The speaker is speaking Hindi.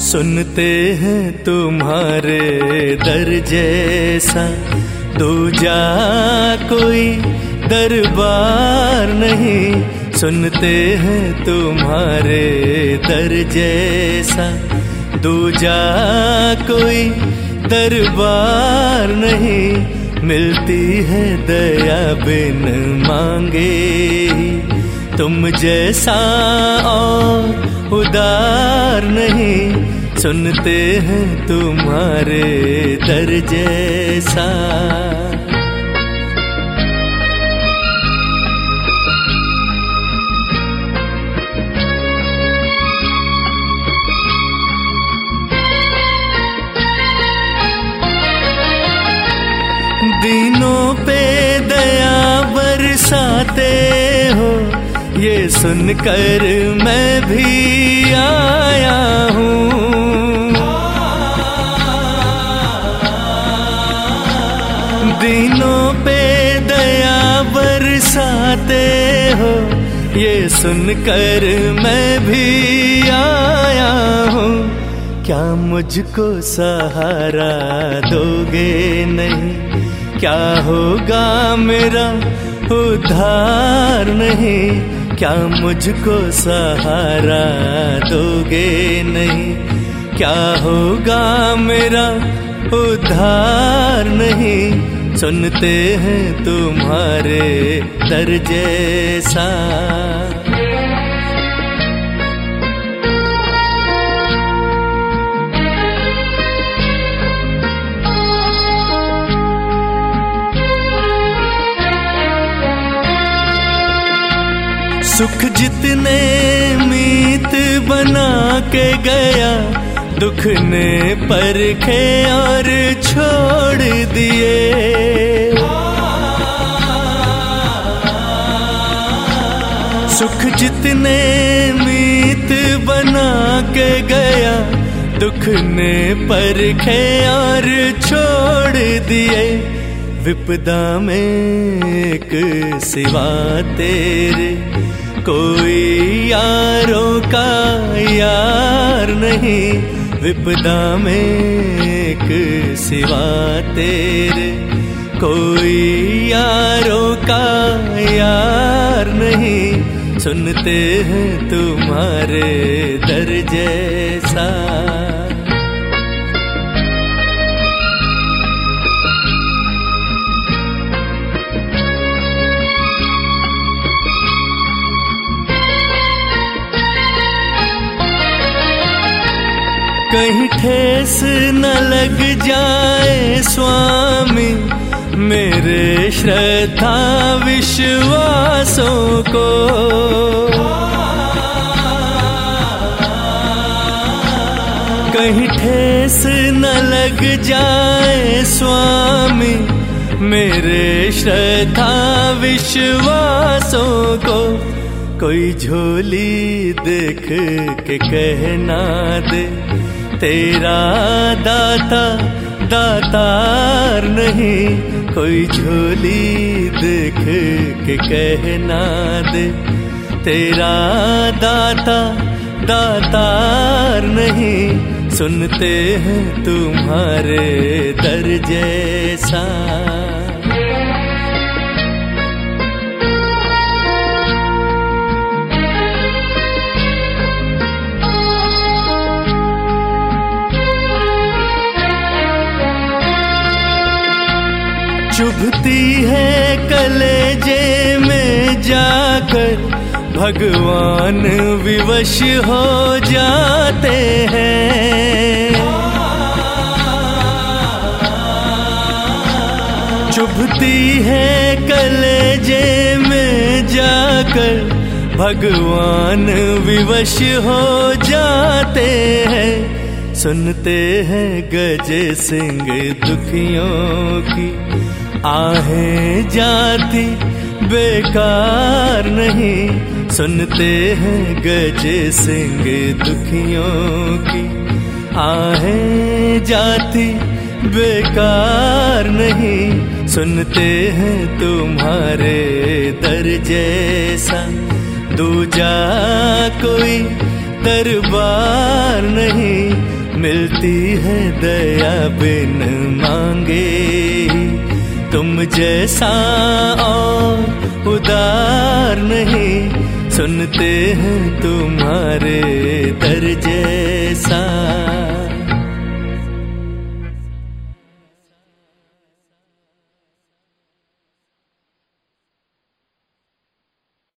सुनते हैं तुम्हारे दर जैसा दूजा कोई दरबार नहीं। सुनते हैं तुम्हारे दर जैसा दूजा कोई दरबार नहीं। मिलती है दया बिन मांगे तुम जैसा और उदार नहीं। सुनते हैं तुम्हारे दर जैसा। दीनों पे दया बरसाते हो ये सुनकर मैं भी आया हूँ। दीनों पे दया बरसाते हो ये सुनकर मैं भी आया हूँ। क्या मुझको सहारा दोगे नहीं? क्या होगा मेरा उद्धार नहीं? क्या मुझको सहारा दोगे नहीं? क्या होगा मेरा उद्धार नहीं? सुनते हैं तुम्हारे दर जैसा। सुख जितने मीत बना के गया दुख ने परखे और छोड़ दिए। सुख जितने मीत बना के गया दुख ने परखे और छोड़ दिए। विपदा में एक सिवा तेरे कोई यारों का यार नहीं। विपदा में एक सिवा तेरे कोई यारों का यार नहीं। सुनते हैं तुम्हारे दर जैसा। कहीं ठेस न लग जाए स्वामी मेरे श्रद्धा विश्वासों को। कहीं ठेस न लग जाए स्वामी मेरे श्रद्धा विश्वासों को। कोई झोली देख के कहना दे तेरा दाता दातार नहीं। कोई झोली देख के कहना दे तेरा दाता दातार नहीं। सुनते हैं तुम्हारे दर जैसा। चुभती है कलेजे में जाकर भगवान विवश हो जाते हैं। चुभती है कलेजे में जाकर भगवान विवश हो जाते हैं। सुनते हैं गजे सिंह दुखियों की आहें जाती बेकार नहीं। सुनते हैं गजे सिंह दुखियों की आहें जाती बेकार नहीं। सुनते हैं तुम्हारे दर जैसा दूजा कोई दरबार नहीं। मिलती है दया बिन मांगे। तुम जैसा और उदार नहीं, सुनते हैं तुम्हारे दर्जे।